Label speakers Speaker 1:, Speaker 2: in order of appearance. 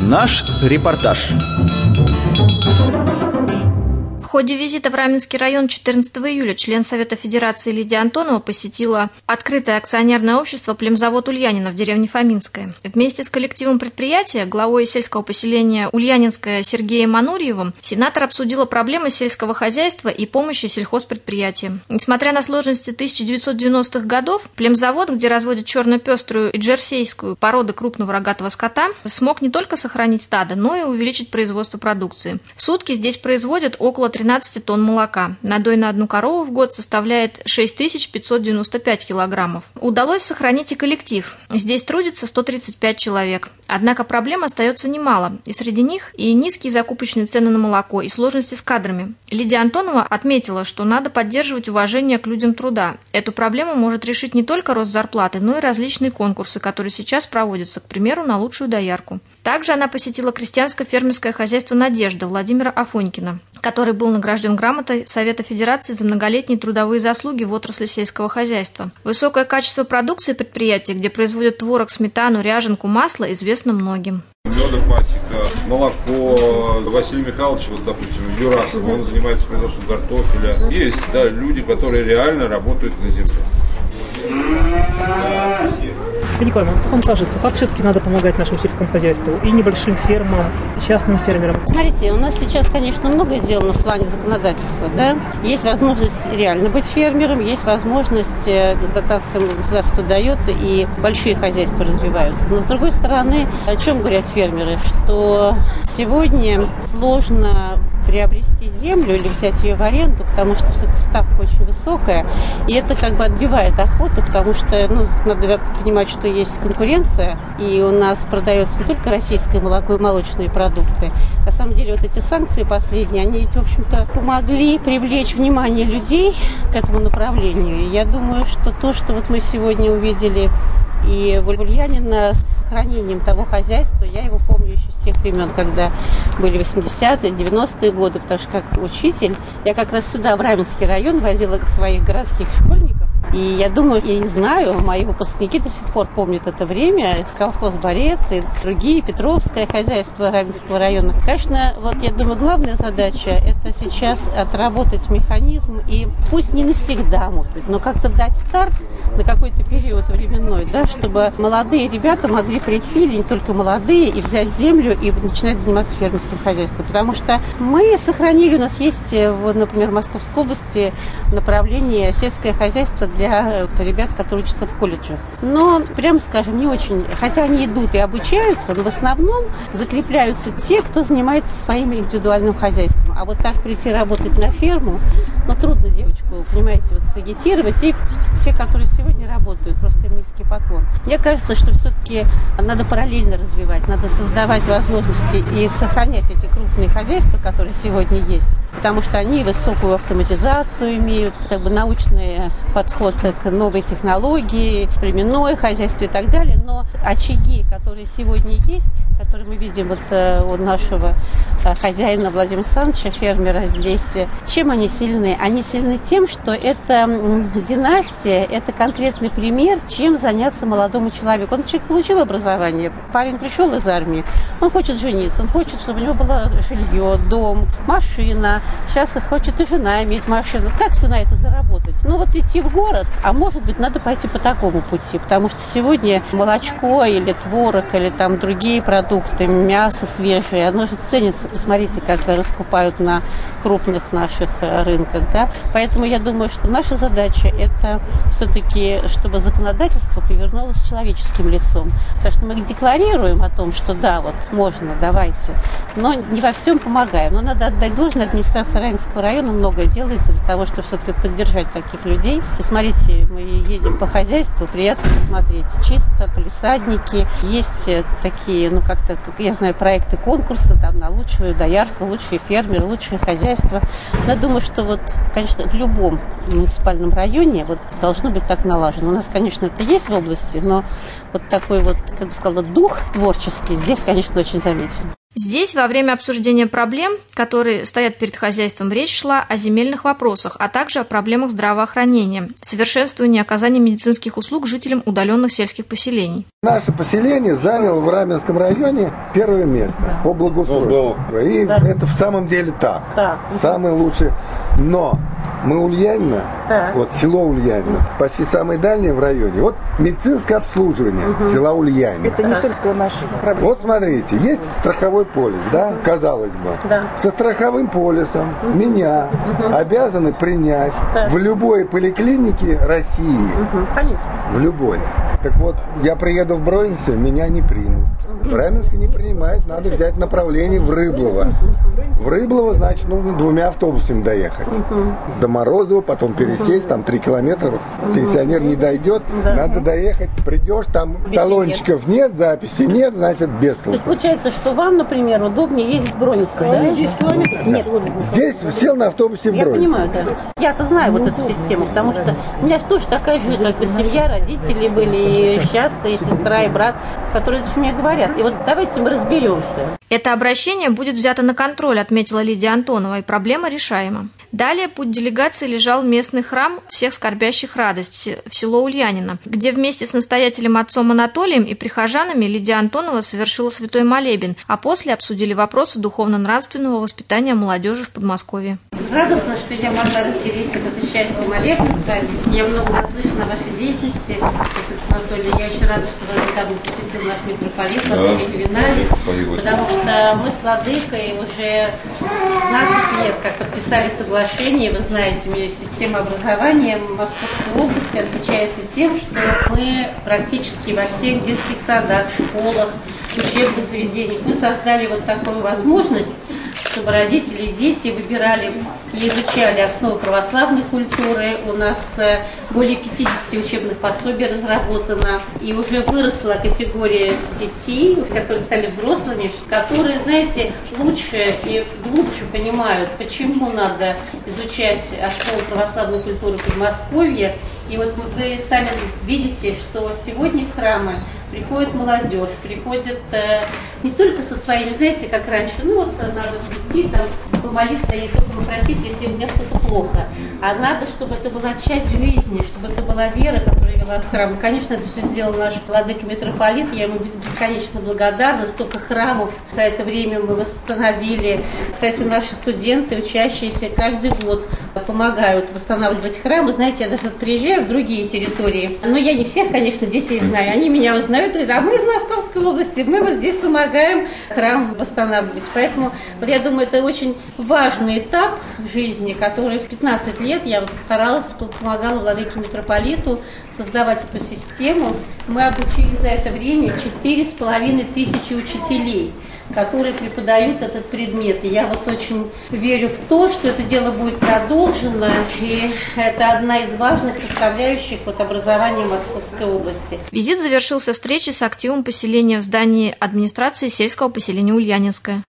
Speaker 1: Наш репортаж.
Speaker 2: В ходе визита в Раменский район 14 июля член Совета Федерации Лидия Антонова посетила открытое акционерное общество «Племзавод Ульянина» в деревне Фоминское. Вместе с коллективом предприятия, главой сельского поселения Ульянинское Сергеем Манурьевым, сенатор обсудила проблемы сельского хозяйства и помощи сельхозпредприятиям. Несмотря на сложности 1990-х годов, племзавод, где разводят черно-пеструю и джерсейскую породы крупного рогатого скота, смог не только сохранить стадо, но и увеличить производство продукции. В сутки здесь производят около 13 тонн молока. Надой на одну корову в год составляет 6595 килограммов. Удалось сохранить и коллектив. Здесь трудится 135 человек. Однако проблем остается немало, и среди них и низкие закупочные цены на молоко, и сложности с кадрами. Лидия Антонова отметила, что надо поддерживать уважение к людям труда. Эту проблему может решить не только рост зарплаты, но и различные конкурсы, которые сейчас проводятся, к примеру, на лучшую доярку. Также она посетила крестьянско-фермерское хозяйство «Надежда» Владимира Афонькина, который был награжден грамотой Совета Федерации за многолетние трудовые заслуги в отрасли сельского хозяйства. Высокое качество продукции предприятия, где производят творог, сметану, ряженку, масло, известно многим.
Speaker 3: Меда, пасека, молоко. Василий Михайлович, вот, допустим, Юрасов, он занимается производством картофеля. Есть, да, люди, которые реально работают на земле.
Speaker 4: Николай, как вам кажется, как все-таки надо помогать нашему сельскому хозяйству и небольшим фермам, и частным фермерам?
Speaker 5: Смотрите, у нас сейчас, конечно, много сделано в плане законодательства, да? Есть возможность реально быть фермером, есть возможность, дотациям государство дает, и большие хозяйства развиваются. Но, с другой стороны, о чем говорят фермеры? Что сегодня сложно приобрести землю или взять ее в аренду, потому что все-таки ставка очень высокая, и это как бы отбивает охоту, потому что, надо понимать, что есть конкуренция, и у нас продается не только российское молоко и молочные продукты. На самом деле вот эти санкции последние, они ведь, в общем-то, помогли привлечь внимание людей к этому направлению. И я думаю, что то, что вот мы сегодня увидели и в Ульянино с сохранением того хозяйства, я его помню еще с тех времен, когда были 80-е, 90-е годы, потому что как учитель я как раз сюда, в Раменский район, возила своих городских школьников. И я думаю, я не знаю, мои выпускники до сих пор помнят это время, колхоз «Борец» и другие, Петровское хозяйство Раменского района. Конечно, вот я думаю, главная задача – это сейчас отработать механизм, и пусть не навсегда, может быть, но как-то дать старт на какой-то период временной, да, чтобы молодые ребята могли прийти, или не только молодые, и взять землю и начинать заниматься фермерским хозяйством. Потому что мы сохранили, у нас есть, например, в Московской области направление сельское хозяйство для ребят, которые учатся в колледжах. Но, прямо скажем, не очень, хотя они идут и обучаются, но в основном закрепляются те, кто занимается своим индивидуальным хозяйством. А вот так прийти работать на ферму, трудно девочку, понимаете, вот сагитировать. И те, которые сегодня работают, просто им низкий поклон. Мне кажется, что все-таки надо параллельно развивать, надо создавать возможности и сохранять эти крупные хозяйства, которые сегодня есть, потому что они высокую автоматизацию имеют, как бы научный подход к новой технологии, племенное хозяйство и так далее. Но очаги, которые сегодня есть, которые мы видим вот у нашего хозяина Владимира Александровича, фермера здесь, чем они сильны? Они сильны тем, что это династия, это конкретный пример, чем заняться молодому человеку. Человек получил образование, парень пришел из армии, он хочет жениться, он хочет, чтобы у него было жилье, дом, машина, сейчас хочет и жена иметь машину. Как все на это заработать? Вот идти в город, а может быть, надо пойти по такому пути, потому что сегодня молочко или творог, или там другие продукты, мясо свежее, оно же ценится. Посмотрите, как раскупают на крупных наших рынках, да? Поэтому я думаю, что наша задача это все-таки, чтобы законодательство повернулось человеческим лицом. Потому что мы декларируем о том, что да, вот можно, давайте, но не во всем помогаем. Но надо отдать должное, администрация Раменского района многое делается для того, чтобы все-таки поддержать таких людей. И смотрите, мы едем по хозяйству, приятно посмотреть. Чисто, палисадники. Есть такие, как-то, как я знаю, проекты, конкурсы там на лучшую доярку, лучшие фермеры, лучшее хозяйство. Но я думаю, что конечно, в любом муниципальном районе должно быть так налажено. У нас, конечно, это есть в области, но такой как бы сказала, дух творческий здесь, конечно, очень заметен.
Speaker 2: Здесь во время обсуждения проблем, которые стоят перед хозяйством, речь шла о земельных вопросах, а также о проблемах здравоохранения, совершенствовании оказания медицинских услуг жителям удаленных сельских поселений.
Speaker 1: Наше поселение заняло в Раменском районе первое место по благоустройству. И это в самом деле так. Самое лучшее. Но мы Ульянина, вот село Ульянина, почти самое дальнее в районе. Вот медицинское обслуживание села Ульянина.
Speaker 4: Это не только наши проблемы.
Speaker 1: Вот смотрите, есть страховой полис, да, казалось бы. Со страховым полисом меня обязаны принять в любой поликлинике России. В любой. Так вот, я приеду в Броннице, меня не примут. В Раменске не принимают, надо взять направление в Рыблово. В Рыблово, значит, нужно 2 автобусами доехать. До Морозова, потом пересесть, там 3 километра. Пенсионер не дойдет, надо доехать. Придешь, там талончиков нет, записи нет, значит, без толку.
Speaker 5: То есть получается, что вам, например, удобнее ездить в Бронницу, да? 10 километров? Нет.
Speaker 1: Здесь сел на автобусе в Бронницу.
Speaker 5: Я понимаю, да. Я-то знаю вот эту систему, потому что у меня тоже такая же как бы семья, родители были, и сейчас, и сестра, и брат, которые мне говорят. И вот давайте мы разберемся.
Speaker 2: Это обращение будет взято на контроль, отметила Лидия Антонова, и проблема решаема. Далее путь делегации лежал в местный храм всех скорбящих радость в село Ульянино, где вместе с настоятелем отцом Анатолием и прихожанами Лидия Антонова совершила святой молебен, а после обсудили вопросы духовно-нравственного воспитания молодежи в Подмосковье.
Speaker 5: Радостно, что я могла разделить вот это счастье молебна с вами. Я много наслышана о вашей деятельности, Анатолий. Я очень рада, что вы там посетил наш митрополит Владимир Виналий, потому что мы с Владыкой уже 15 лет как подписали соглашение. Вы знаете, у меня система образования в Московской области отличается тем, что мы практически во всех детских садах, школах, учебных заведениях мы создали вот такую возможность, чтобы родители и дети выбирали и изучали основы православной культуры. У нас более 50 учебных пособий разработано, и уже выросла категория детей, которые стали взрослыми, которые, знаете, лучше и глубже понимают, почему надо изучать основы православной культуры Подмосковья. И вот вы сами видите, что сегодня в храмы приходит молодежь, приходит не только со своими, знаете, как раньше, ну вот надо прийти, там, помолиться и только попросить, если у меня что-то плохо. А надо, чтобы это была часть жизни, чтобы это была вера, которая вела в храм. Конечно, это все сделал наш владыка митрополит, я ему бесконечно благодарна. Столько храмов за это время мы восстановили. Кстати, наши студенты, учащиеся, каждый год помогают восстанавливать храмы. Знаете, я даже приезжаю в другие территории, но я не всех, конечно, детей знаю. Они меня узнают и говорят, а мы из Московской области, мы вот здесь помогаем храм восстанавливать. Поэтому, вот я думаю, это очень важный этап в жизни, который в 15 лет я вот старалась, помогала владыке митрополиту создавать эту систему. Мы обучили за это время 4500 учителей, которые преподают этот предмет. И я вот очень верю в то, что это дело будет продолжено, и это одна из важных составляющих вот образования Московской области.
Speaker 2: Визит завершился встречей с активом поселения в здании администрации сельского поселения Ульянинское.